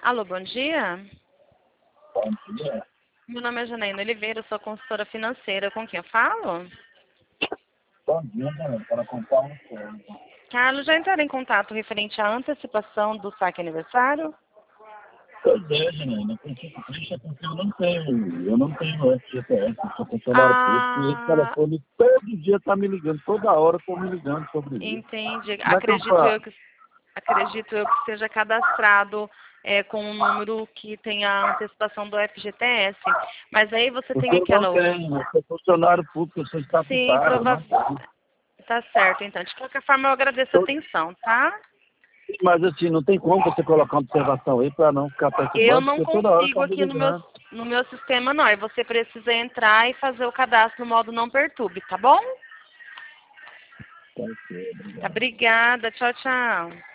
Alô, bom dia. Bom dia. Meu nome é Janaína Oliveira, sou consultora financeira. Com quem eu falo? Bom dia, Dani. Para contar uma coisa. Carlos, já entraram em contato referente à antecipação do saque aniversário? Pois é, Janaína. Eu fico triste é porque eu não tenho FGTS, eu sou funcionário público e esse Ah, telefone todo dia está me ligando, toda hora estão me ligando sobre isso. entendi. Como é que eu faço? Acredito eu que seja cadastrado com um número que tenha a antecipação do FGTS. Mas aí você tem Porque eu não aquela... tenho, eu sou funcionário público, eu sou Sim, estatutário, eu não tenho. tá certo, então. De qualquer forma, eu agradeço a atenção, tá? Mas assim, não tem como você colocar uma observação aí para não ficar Eu perturbando, não porque toda hora consigo estão me aqui ligando. no meu sistema, não. E você precisa entrar e fazer o cadastro no modo não perturbe, tá bom? Pode ser, Tá, obrigado. obrigada. Tchau, tchau.